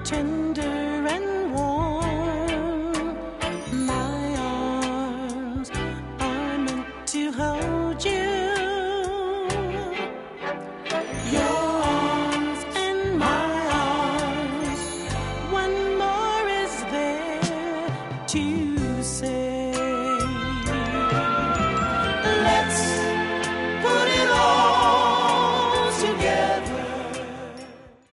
tender and warm. My arms are meant to hold